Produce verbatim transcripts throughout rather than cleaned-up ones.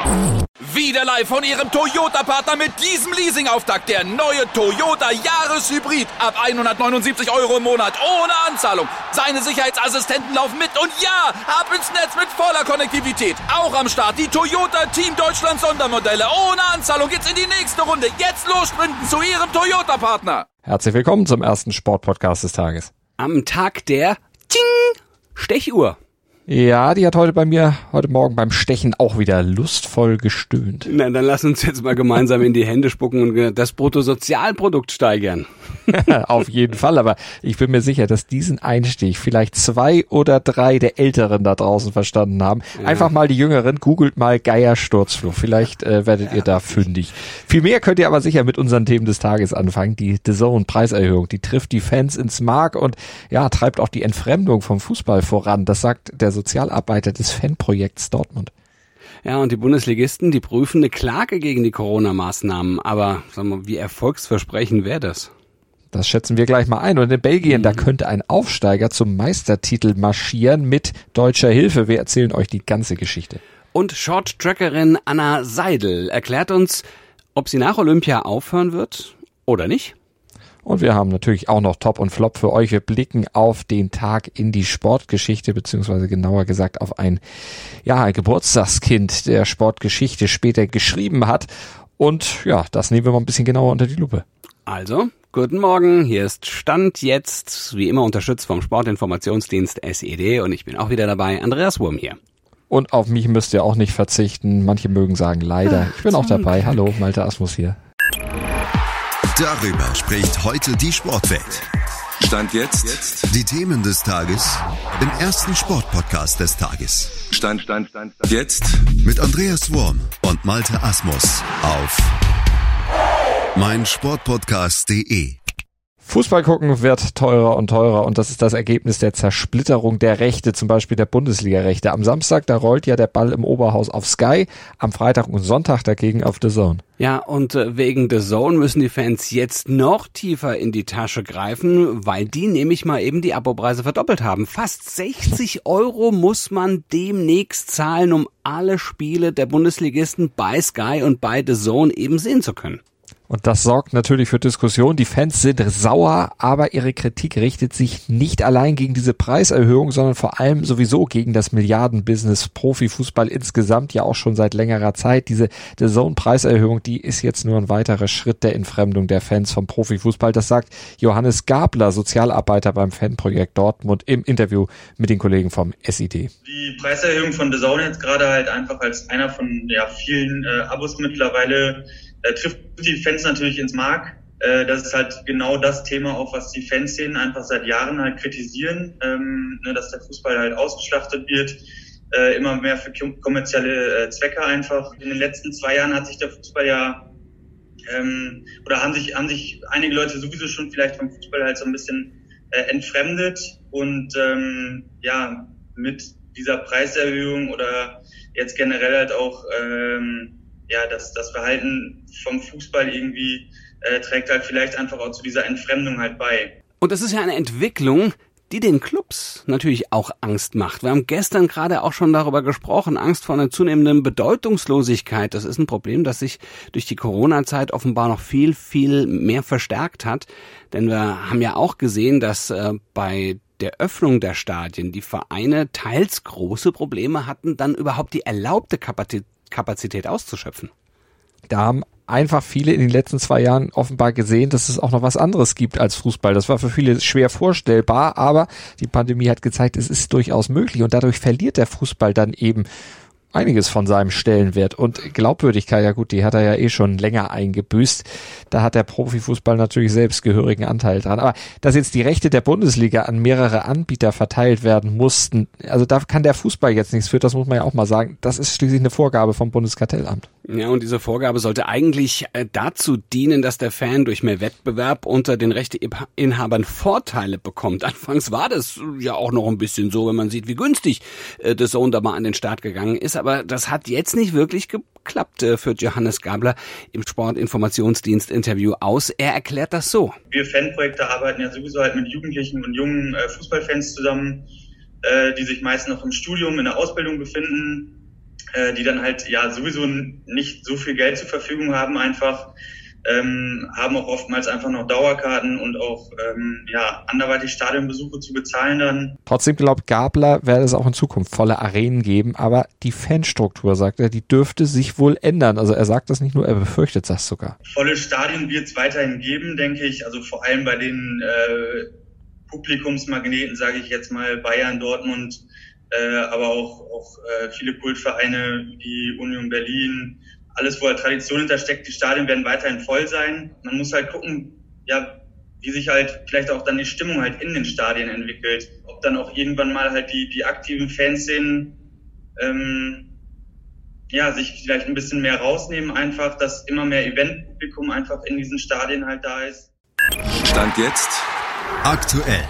Wieder live von Ihrem Toyota-Partner mit diesem Leasing-Auftakt. Der neue Toyota Jahreshybrid. Ab hundertneunundsiebzig Euro im Monat. Ohne Anzahlung. Seine Sicherheitsassistenten laufen mit. Und ja, ab ins Netz mit voller Konnektivität. Auch am Start die Toyota Team Deutschland Sondermodelle. Ohne Anzahlung geht's in die nächste Runde. Jetzt los sprinten zu Ihrem Toyota-Partner. Herzlich willkommen zum ersten Sportpodcast des Tages. Am Tag der Ting Stechuhr. Ja, die hat heute bei mir, heute Morgen beim Stechen auch wieder lustvoll gestöhnt. Na, dann lass uns jetzt mal gemeinsam in die Hände spucken und das Bruttosozialprodukt steigern. Auf jeden Fall, aber ich bin mir sicher, dass diesen Einstieg vielleicht zwei oder drei der Älteren da draußen verstanden haben. Ja. Einfach mal die Jüngeren, googelt mal Geier-Sturzflug. Vielleicht äh, werdet ja. ihr da fündig. Viel mehr könnt ihr aber sicher mit unseren Themen des Tages anfangen. Die D A Z N-Preiserhöhung, die trifft die Fans ins Mark und ja, treibt auch die Entfremdung vom Fußball voran. Das sagt der Sozialarbeiter des Fanprojekts Dortmund. Ja, und die Bundesligisten, die prüfen eine Klage gegen die Corona-Maßnahmen. Aber sagen wir, wie erfolgsversprechend wäre das? Das schätzen wir gleich mal ein. Und in Belgien, mhm. da könnte ein Aufsteiger zum Meistertitel marschieren mit deutscher Hilfe. Wir erzählen euch die ganze Geschichte. Und Short-Trackerin Anna Seidel erklärt uns, ob sie nach Olympia aufhören wird oder nicht. Und wir haben natürlich auch noch Top und Flop für euch. Wir blicken auf den Tag in die Sportgeschichte, beziehungsweise genauer gesagt auf ein, ja, ein Geburtstagskind der Sportgeschichte später geschrieben hat. Und ja, das nehmen wir mal ein bisschen genauer unter die Lupe. Also, guten Morgen, hier ist Stand jetzt, wie immer unterstützt vom Sportinformationsdienst S E D und ich bin auch wieder dabei, Andreas Wurm hier. Und auf mich müsst ihr auch nicht verzichten, manche mögen sagen leider. Ich bin auch dabei, hallo, Malte Asmus hier. Darüber spricht heute die Sportwelt. Stand jetzt. Die Themen des Tages im ersten Sportpodcast des Tages. Stand, Stand, Stand, Stand. Jetzt. Mit Andreas Wurm und Malte Asmus auf meinsportpodcast punkt de. Fußball gucken wird teurer und teurer und das ist das Ergebnis der Zersplitterung der Rechte, zum Beispiel der Bundesliga-Rechte. Am Samstag, da rollt ja der Ball im Oberhaus auf Sky, am Freitag und Sonntag dagegen auf D A Z N. Ja, und wegen D A Z N müssen die Fans jetzt noch tiefer in die Tasche greifen, weil die nämlich mal eben die Abopreise verdoppelt haben. Fast sechzig Euro muss man demnächst zahlen, um alle Spiele der Bundesligisten bei Sky und bei D A Z N eben sehen zu können. Und das sorgt natürlich für Diskussion. Die Fans sind sauer, aber ihre Kritik richtet sich nicht allein gegen diese Preiserhöhung, sondern vor allem sowieso gegen das Milliardenbusiness Profifußball insgesamt, ja auch schon seit längerer Zeit. Diese D A Z N-Preiserhöhung, die ist jetzt nur ein weiterer Schritt der Entfremdung der Fans vom Profifußball. Das sagt Johannes Gabler, Sozialarbeiter beim Fanprojekt Dortmund, im Interview mit den Kollegen vom S I D. Die Preiserhöhung von D A Z N jetzt gerade halt einfach als einer von ja, vielen äh, Abos mittlerweile Äh, trifft die Fans natürlich ins Mark. Äh, das ist halt genau das Thema, auch was die Fanszenen einfach seit Jahren halt kritisieren, ähm, ne, dass der Fußball halt ausgeschlachtet wird, äh, immer mehr für kommerzielle äh, Zwecke einfach. In den letzten zwei Jahren hat sich der Fußball ja, ähm, oder haben sich, haben sich einige Leute sowieso schon vielleicht vom Fußball halt so ein bisschen äh, entfremdet und ähm, ja, mit dieser Preiserhöhung oder jetzt generell halt auch ähm, ja, das, das Verhalten vom Fußball irgendwie äh, trägt halt vielleicht einfach auch zu dieser Entfremdung halt bei. Und das ist ja eine Entwicklung, die den Clubs natürlich auch Angst macht. Wir haben gestern gerade auch schon darüber gesprochen, Angst vor einer zunehmenden Bedeutungslosigkeit. Das ist ein Problem, das sich durch die Corona-Zeit offenbar noch viel, viel mehr verstärkt hat. Denn wir haben ja auch gesehen, dass äh, bei der Öffnung der Stadien die Vereine teils große Probleme hatten, dann überhaupt die erlaubte Kapazität Kapazität auszuschöpfen. Da haben einfach viele in den letzten zwei Jahren offenbar gesehen, dass es auch noch was anderes gibt als Fußball. Das war für viele schwer vorstellbar, aber die Pandemie hat gezeigt, es ist durchaus möglich und dadurch verliert der Fußball dann eben einiges von seinem Stellenwert und Glaubwürdigkeit, ja gut, die hat er ja eh schon länger eingebüßt. Da hat der Profifußball natürlich selbst gehörigen Anteil dran. Aber dass jetzt die Rechte der Bundesliga an mehrere Anbieter verteilt werden mussten, also da kann der Fußball jetzt nichts für, das muss man ja auch mal sagen. Das ist schließlich eine Vorgabe vom Bundeskartellamt. Ja, und diese Vorgabe sollte eigentlich äh, dazu dienen, dass der Fan durch mehr Wettbewerb unter den Rechteinhabern Vorteile bekommt. Anfangs war das ja auch noch ein bisschen so, wenn man sieht, wie günstig äh, D A Z N da mal an den Start gegangen ist. Aber das hat jetzt nicht wirklich geklappt, äh, führt Johannes Gabler im Sportinformationsdienst-Interview aus. Er erklärt das so. Wir Fanprojekte arbeiten ja sowieso halt mit Jugendlichen und jungen äh, Fußballfans zusammen, äh, die sich meist noch im Studium, in der Ausbildung befinden. äh, die dann halt ja sowieso nicht so viel Geld zur Verfügung haben einfach, ähm, haben auch oftmals einfach noch Dauerkarten und auch ähm, ja anderweitig Stadionbesuche zu bezahlen dann. Trotzdem glaubt Gabler, werde es auch in Zukunft volle Arenen geben, aber die Fanstruktur, sagt er, die dürfte sich wohl ändern. Also er sagt das nicht nur, er befürchtet das sogar. Volle Stadien wird es weiterhin geben, denke ich, also vor allem bei den äh, Publikumsmagneten, sage ich jetzt mal, Bayern, Dortmund, äh, aber auch, auch äh, viele Kultvereine wie Union Berlin, alles, wo halt Tradition hintersteckt, die Stadien werden weiterhin voll sein. Man muss halt gucken, ja, wie sich halt vielleicht auch dann die Stimmung halt in den Stadien entwickelt. Ob dann auch irgendwann mal halt die, die aktiven Fanszenen, ähm, ja, sich vielleicht ein bisschen mehr rausnehmen einfach, dass immer mehr Eventpublikum einfach in diesen Stadien halt da ist. Stand jetzt aktuell.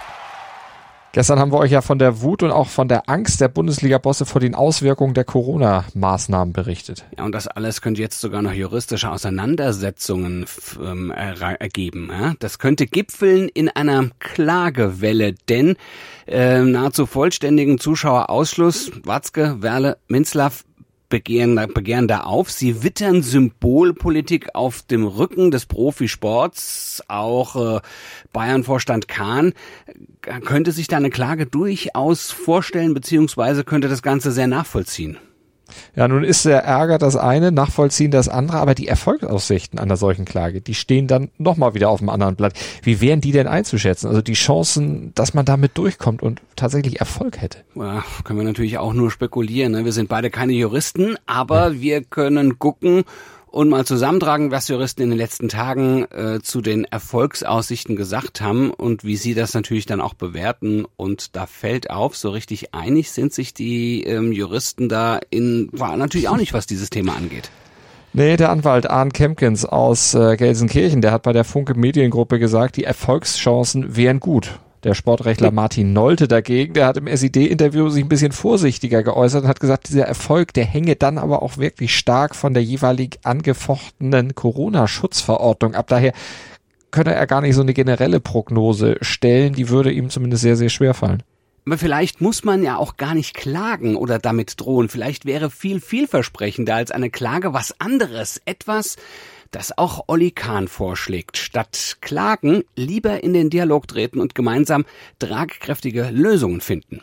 Gestern haben wir euch ja von der Wut und auch von der Angst der Bundesliga-Bosse vor den Auswirkungen der Corona-Maßnahmen berichtet. Ja, und das alles könnte jetzt sogar noch juristische Auseinandersetzungen ähm, ergeben. Ja? Das könnte gipfeln in einer Klagewelle, denn äh, nahezu vollständigen Zuschauerausschluss, Watzke, Werle, Minzlaff, begehren, begehren da auf. Sie wittern Symbolpolitik auf dem Rücken des Profisports. Auch äh, Bayern-Vorstand Kahn könnte sich da eine Klage durchaus vorstellen, beziehungsweise könnte das Ganze sehr nachvollziehen. Ja, nun ist der Ärger das eine, nachvollziehen das andere, aber die Erfolgsaussichten einer solchen Klage, die stehen dann nochmal wieder auf dem anderen Blatt. Wie wären die denn einzuschätzen? Also die Chancen, dass man damit durchkommt und tatsächlich Erfolg hätte? Ja, können wir natürlich auch nur spekulieren. Ne? Wir sind beide keine Juristen, aber ja. Wir können gucken und mal zusammentragen, was Juristen in den letzten Tagen äh, zu den Erfolgsaussichten gesagt haben und wie sie das natürlich dann auch bewerten. Und da fällt auf, so richtig einig sind sich die ähm, Juristen da in, war natürlich auch nicht, was dieses Thema angeht. Nee, der Anwalt Arndt Kempkens aus äh, Gelsenkirchen, der hat bei der Funke Mediengruppe gesagt, die Erfolgschancen wären gut. Der Sportrechtler Martin Nolte dagegen, der hat im S I D-Interview sich ein bisschen vorsichtiger geäußert und hat gesagt, dieser Erfolg, der hänge dann aber auch wirklich stark von der jeweilig angefochtenen Corona-Schutzverordnung ab. Daher könne er gar nicht so eine generelle Prognose stellen, die würde ihm zumindest sehr, sehr schwer fallen. Aber vielleicht muss man ja auch gar nicht klagen oder damit drohen. Vielleicht wäre viel vielversprechender als eine Klage was anderes. Etwas, das auch Olli Kahn vorschlägt. Statt klagen, lieber in den Dialog treten und gemeinsam tragkräftige Lösungen finden.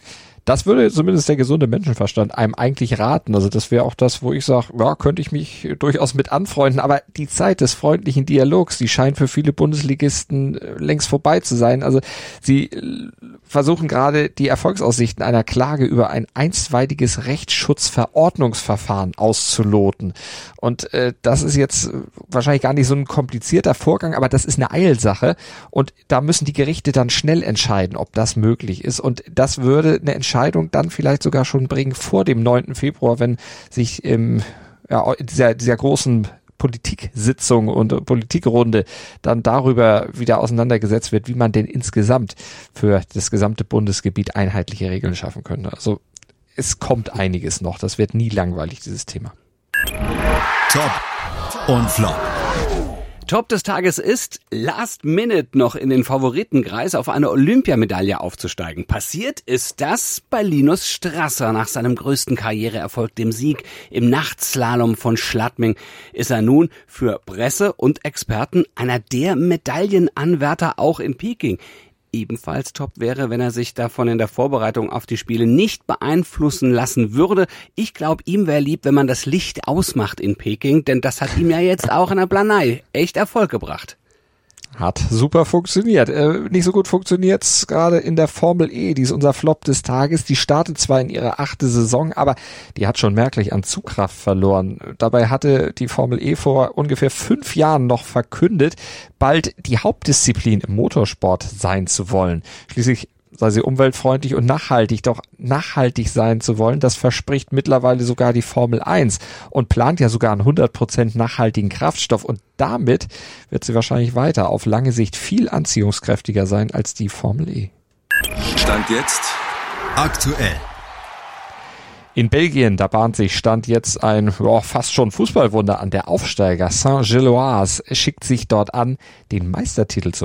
Das würde zumindest der gesunde Menschenverstand einem eigentlich raten. Also das wäre auch das, wo ich sage, ja, könnte ich mich durchaus mit anfreunden. Aber die Zeit des freundlichen Dialogs, die scheint für viele Bundesligisten längst vorbei zu sein. Also sie versuchen gerade die Erfolgsaussichten einer Klage über ein einstweiliges Rechtsschutzverordnungsverfahren auszuloten. Und äh, das ist jetzt wahrscheinlich gar nicht so ein komplizierter Vorgang, aber das ist eine Eilsache. Und da müssen die Gerichte dann schnell entscheiden, ob das möglich ist. Und das würde eine Entscheidung dann vielleicht sogar schon bringen vor dem neunten Februar, wenn sich im, ja, dieser, dieser großen Politiksitzung und Politikrunde dann darüber wieder auseinandergesetzt wird, wie man denn insgesamt für das gesamte Bundesgebiet einheitliche Regeln schaffen könnte. Also es kommt einiges noch. Das wird nie langweilig, dieses Thema. Top und Flop. Top des Tages ist, last minute noch in den Favoritenkreis auf eine Olympiamedaille aufzusteigen. Passiert ist das bei Linus Strasser. Nach seinem größten Karriereerfolg, dem Sieg im Nachtslalom von Schladming, ist er nun für Presse und Experten einer der Medaillenanwärter auch in Peking. Ebenfalls top wäre, wenn er sich davon in der Vorbereitung auf die Spiele nicht beeinflussen lassen würde. Ich glaube, ihm wäre lieb, wenn man das Licht ausmacht in Peking, denn das hat ihm ja jetzt auch in der Planei echt Erfolg gebracht. Hat super funktioniert. Äh, nicht so gut funktioniert's gerade in der Formel E. Die ist unser Flop des Tages. Die startet zwar in ihrer achte Saison, aber die hat schon merklich an Zugkraft verloren. Dabei hatte die Formel E vor ungefähr fünf Jahren noch verkündet, bald die Hauptdisziplin im Motorsport sein zu wollen. Schließlich sei sie umweltfreundlich und nachhaltig, doch nachhaltig sein zu wollen, das verspricht mittlerweile sogar die Formel eins und plant ja sogar einen hundert Prozent nachhaltigen Kraftstoff und damit wird sie wahrscheinlich weiter auf lange Sicht viel anziehungskräftiger sein als die Formel E. Stand jetzt aktuell. In Belgien, da bahnt sich Stand jetzt ein oh, fast schon Fußballwunder an. Der Aufsteiger Saint-Gilloise schickt sich dort an, den Meistertitel zu holen.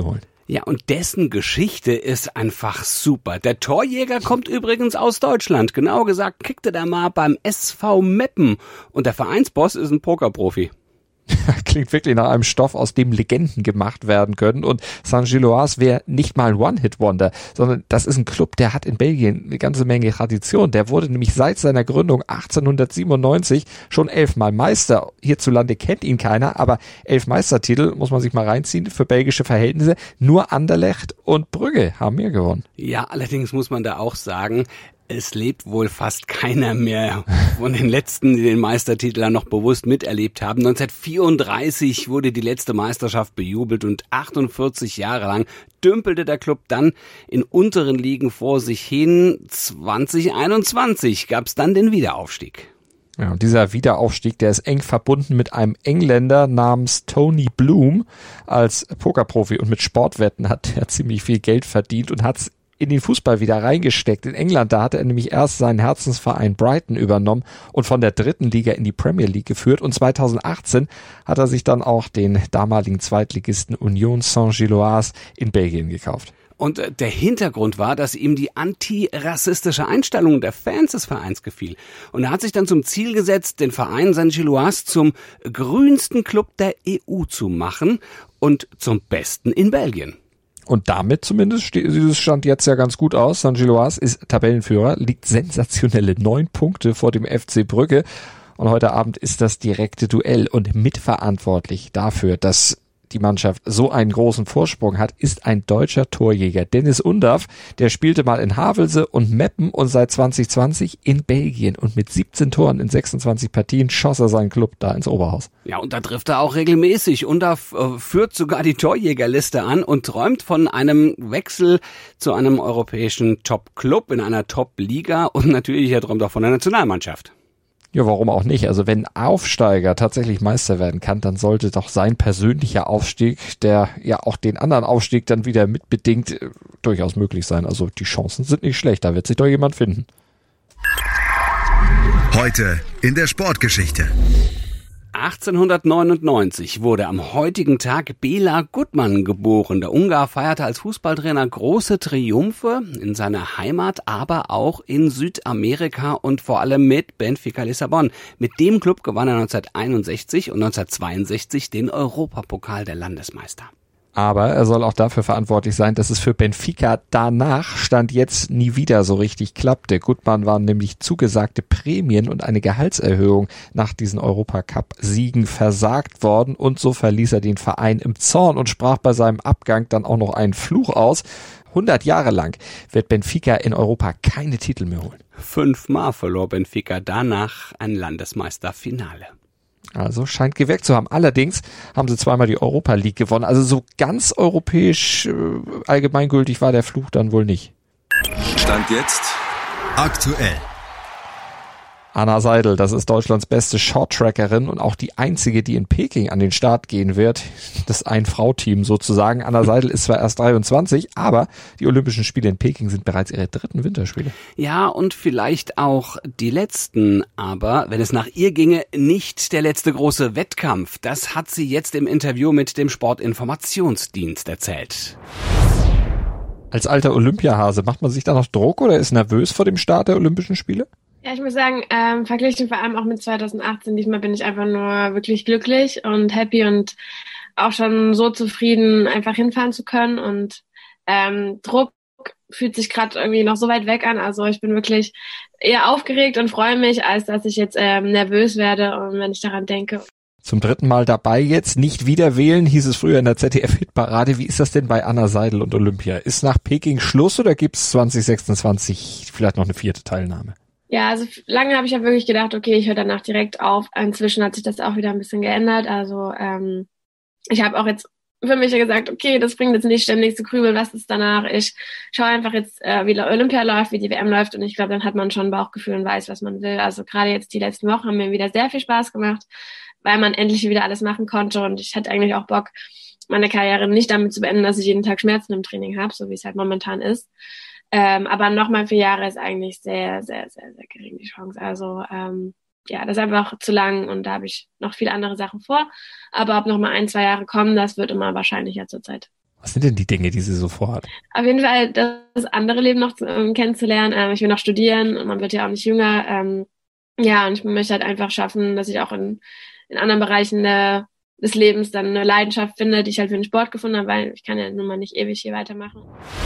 Ja, und dessen Geschichte ist einfach super. Der Torjäger kommt übrigens aus Deutschland. Genau gesagt kickte der mal beim S V Meppen. Und der Vereinsboss ist ein Pokerprofi. Klingt wirklich nach einem Stoff, aus dem Legenden gemacht werden können. Und Saint-Gilloise wäre nicht mal ein One-Hit-Wonder, sondern das ist ein Club, der hat in Belgien eine ganze Menge Tradition. Der wurde nämlich seit seiner Gründung achtzehnhundertsiebenundneunzig schon elfmal Meister. Hierzulande kennt ihn keiner, aber elf Meistertitel, muss man sich mal reinziehen, für belgische Verhältnisse. Nur Anderlecht und Brügge haben mehr gewonnen. Ja, allerdings muss man da auch sagen, es lebt wohl fast keiner mehr von den Letzten, die den Meistertitel dann noch bewusst miterlebt haben. neunzehnhundertvierunddreißig wurde die letzte Meisterschaft bejubelt und achtundvierzig Jahre lang dümpelte der Club dann in unteren Ligen vor sich hin. zwanzig einundzwanzig gab es dann den Wiederaufstieg. Ja, und dieser Wiederaufstieg, der ist eng verbunden mit einem Engländer namens Tony Bloom als Pokerprofi, und mit Sportwetten hat er ziemlich viel Geld verdient und hat's in den Fußball wieder reingesteckt. In England, da hatte er nämlich erst seinen Herzensverein Brighton übernommen und von der dritten Liga in die Premier League geführt. Und zweitausendachtzehn hat er sich dann auch den damaligen Zweitligisten Union Saint-Gilloise in Belgien gekauft. Und der Hintergrund war, dass ihm die antirassistische Einstellung der Fans des Vereins gefiel. Und er hat sich dann zum Ziel gesetzt, den Verein Saint-Gilloise zum grünsten Club der E U zu machen und zum besten in Belgien. Und damit zumindest steht dieses Stand jetzt ja ganz gut aus. Saint-Gilloise ist Tabellenführer, liegt sensationelle neun Punkte vor dem F C Brügge. Und heute Abend ist das direkte Duell, und mitverantwortlich dafür, dass die Mannschaft so einen großen Vorsprung hat, ist ein deutscher Torjäger, Dennis Undaff. Der spielte mal in Havelse und Meppen und seit zwanzig zwanzig in Belgien. Und mit siebzehn Toren in sechsundzwanzig Partien schoss er seinen Club da ins Oberhaus. Ja, und da trifft er auch regelmäßig. Undaff äh, führt sogar die Torjägerliste an und träumt von einem Wechsel zu einem europäischen Top-Club in einer Top-Liga. Und natürlich, er träumt auch von der Nationalmannschaft. Ja, warum auch nicht? Also wenn Aufsteiger tatsächlich Meister werden kann, dann sollte doch sein persönlicher Aufstieg, der ja auch den anderen Aufstieg dann wieder mitbedingt, durchaus möglich sein. Also die Chancen sind nicht schlecht, da wird sich doch jemand finden. Heute in der Sportgeschichte. achtzehnhundertneunundneunzig wurde am heutigen Tag Béla Gutmann geboren. Der Ungar feierte als Fußballtrainer große Triumphe in seiner Heimat, aber auch in Südamerika und vor allem mit Benfica Lissabon. Mit dem Club gewann er neunzehnhunderteinundsechzig und neunzehnhundertzweiundsechzig den Europapokal der Landesmeister. Aber er soll auch dafür verantwortlich sein, dass es für Benfica danach Stand jetzt nie wieder so richtig klappte. Gutmann waren nämlich zugesagte Prämien und eine Gehaltserhöhung nach diesen Europacup-Siegen versagt worden, und so verließ er den Verein im Zorn und sprach bei seinem Abgang dann auch noch einen Fluch aus. hundert Jahre lang wird Benfica in Europa keine Titel mehr holen. Fünfmal verlor Benfica danach ein Landesmeisterfinale. Also scheint gewirkt zu haben. Allerdings haben sie zweimal die Europa League gewonnen. Also so ganz europäisch äh, allgemeingültig war der Fluch dann wohl nicht. Stand jetzt aktuell. Anna Seidel, das ist Deutschlands beste Shorttrackerin und auch die einzige, die in Peking an den Start gehen wird. Das Ein-Frau-Team sozusagen. Anna Seidel ist zwar erst dreiundzwanzig, aber die Olympischen Spiele in Peking sind bereits ihre dritten Winterspiele. Ja, und vielleicht auch die letzten, aber wenn es nach ihr ginge, nicht der letzte große Wettkampf. Das hat sie jetzt im Interview mit dem Sportinformationsdienst erzählt. Als alter Olympiahase, macht man sich da noch Druck oder ist nervös vor dem Start der Olympischen Spiele? Ja, ich muss sagen, ähm, verglichen vor allem auch mit zweitausendachtzehn, diesmal bin ich einfach nur wirklich glücklich und happy und auch schon so zufrieden, einfach hinfahren zu können. Und ähm, Druck fühlt sich gerade irgendwie noch so weit weg an. Also ich bin wirklich eher aufgeregt und freue mich, als dass ich jetzt ähm, nervös werde, und wenn ich daran denke. Zum dritten Mal dabei jetzt, nicht wieder wählen, hieß es früher in der Z D F-Hitparade. Wie ist das denn bei Anna Seidel und Olympia? Ist nach Peking Schluss oder gibt's zwanzig sechsundzwanzig vielleicht noch eine vierte Teilnahme? Ja, also lange habe ich ja wirklich gedacht, okay, ich höre danach direkt auf. Inzwischen hat sich das auch wieder ein bisschen geändert. Also ähm, ich habe auch jetzt für mich ja gesagt, okay, das bringt jetzt nicht ständig zu grübeln, was ist danach. Ich schaue einfach jetzt, äh, wie Olympia läuft, wie die W M läuft, und ich glaube, dann hat man schon ein Bauchgefühl und weiß, was man will. Also gerade jetzt die letzten Wochen haben mir wieder sehr viel Spaß gemacht, weil man endlich wieder alles machen konnte, und ich hatte eigentlich auch Bock, meine Karriere nicht damit zu beenden, dass ich jeden Tag Schmerzen im Training habe, so wie es halt momentan ist. Ähm, aber nochmal vier Jahre ist eigentlich sehr, sehr, sehr, sehr gering die Chance. Also ähm, ja, das ist einfach zu lang, und da habe ich noch viele andere Sachen vor. Aber ob nochmal ein, zwei Jahre kommen, das wird immer wahrscheinlicher zurzeit. Was sind denn die Dinge, die sie so vorhat? Auf jeden Fall das andere Leben noch ähm, kennenzulernen. Ähm, ich will noch studieren und man wird ja auch nicht jünger. Ähm, ja, und ich möchte halt einfach schaffen, dass ich auch in, in anderen Bereichen der, des Lebens dann eine Leidenschaft finde, die ich halt für den Sport gefunden habe, weil ich kann ja nun mal nicht ewig hier weitermachen.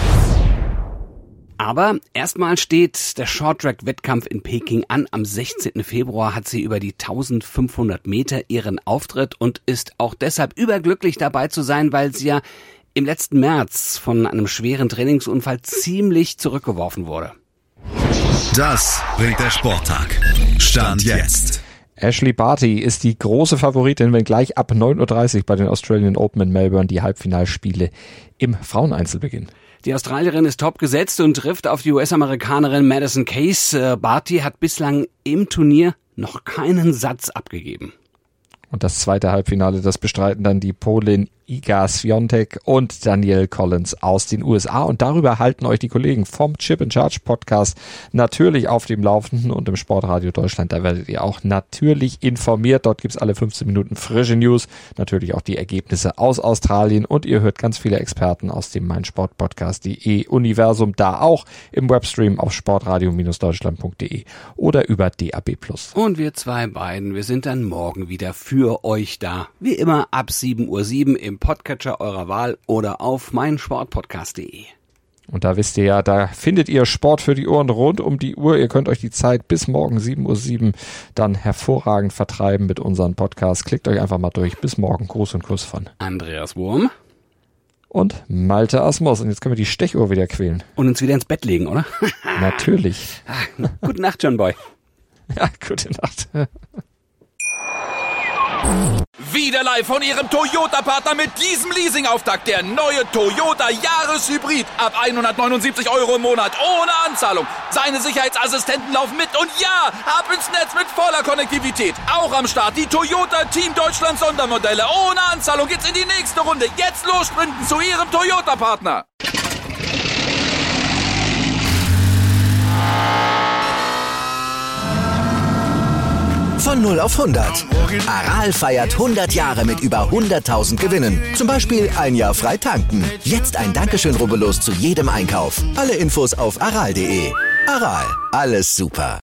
Aber erstmal steht der Shorttrack-Wettkampf in Peking an. Am sechzehnten Februar hat sie über die eintausendfünfhundert Meter ihren Auftritt und ist auch deshalb überglücklich dabei zu sein, weil sie ja im letzten März von einem schweren Trainingsunfall ziemlich zurückgeworfen wurde. Das bringt der Sporttag. Stand jetzt. Ashley Barty ist die große Favoritin, wenn gleich ab neun Uhr dreißig bei den Australian Open in Melbourne die Halbfinalspiele im Fraueneinzel beginnen. Die Australierin ist top gesetzt und trifft auf die U S-Amerikanerin Madison Case. Barty hat bislang im Turnier noch keinen Satz abgegeben. Und das zweite Halbfinale, das bestreiten dann die Polin Iga Swiatek und Danielle Collins aus den U S A. Und darüber halten euch die Kollegen vom Chip and Charge Podcast natürlich auf dem Laufenden und im Sportradio Deutschland. Da werdet ihr auch natürlich informiert. Dort gibt's alle fünfzehn Minuten frische News. Natürlich auch die Ergebnisse aus Australien. Und ihr hört ganz viele Experten aus dem meinsportpodcast punkt de Universum. Da auch im Webstream auf sportradio Deutschland punkt de oder über D A B plus. Und wir zwei beiden, wir sind dann morgen wieder für euch da. Wie immer ab sieben Uhr sieben im Podcatcher eurer Wahl oder auf meinsportpodcast punkt de. Und da wisst ihr ja, da findet ihr Sport für die Ohren rund um die Uhr. Ihr könnt euch die Zeit bis morgen sieben Uhr sieben dann hervorragend vertreiben mit unseren Podcasts. Klickt euch einfach mal durch. Bis morgen. Gruß und Kuss von Andreas Wurm und Malte Asmus. Und jetzt können wir die Stechuhr wieder quälen. Und uns wieder ins Bett legen, oder? Natürlich. Gute Nacht, John Boy. Ja, gute Nacht. Wieder live von Ihrem Toyota-Partner mit diesem Leasing-Auftakt. Der neue Toyota Jahreshybrid. Ab hundertneunundsiebzig Euro im Monat. Ohne Anzahlung. Seine Sicherheitsassistenten laufen mit. Und ja, ab ins Netz mit voller Konnektivität. Auch am Start die Toyota Team Deutschland Sondermodelle. Ohne Anzahlung geht's in die nächste Runde. Jetzt los sprinten zu Ihrem Toyota-Partner. Von null auf hundert. Aral feiert hundert Jahre mit über hunderttausend Gewinnen. Zum Beispiel ein Jahr frei tanken. Jetzt ein Dankeschön, rubbellos zu jedem Einkauf. Alle Infos auf aral punkt de. Aral, alles super.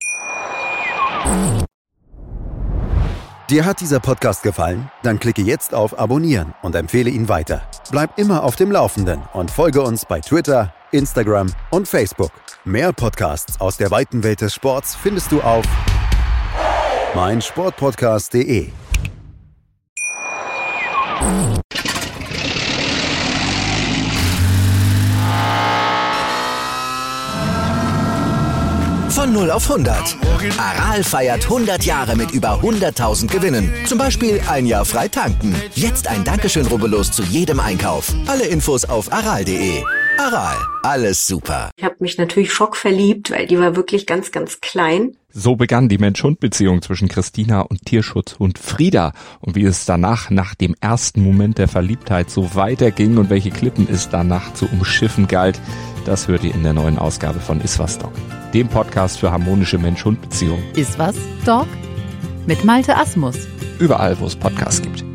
Dir hat dieser Podcast gefallen? Dann klicke jetzt auf Abonnieren und empfehle ihn weiter. Bleib immer auf dem Laufenden und folge uns bei Twitter, Instagram und Facebook. Mehr Podcasts aus der weiten Welt des Sports findest du auf meinsportpodcast punkt de. Von null auf hundert. Aral feiert hundert Jahre mit über hunderttausend Gewinnen. Zum Beispiel ein Jahr frei tanken. Jetzt ein Dankeschön, rubbellos zu jedem Einkauf. Alle Infos auf aral punkt de. Aral, alles super. Ich habe mich natürlich schockverliebt, weil die war wirklich ganz, ganz klein. So begann die Mensch-Hund-Beziehung zwischen Christina und Tierschutzhund Frieda. Und wie es danach, nach dem ersten Moment der Verliebtheit, so weiterging und welche Klippen es danach zu umschiffen galt, das hört ihr in der neuen Ausgabe von Iswas Dog, dem Podcast für harmonische Mensch-Hund-Beziehungen. Iswas Dog mit Malte Asmus. Überall, wo es Podcasts gibt.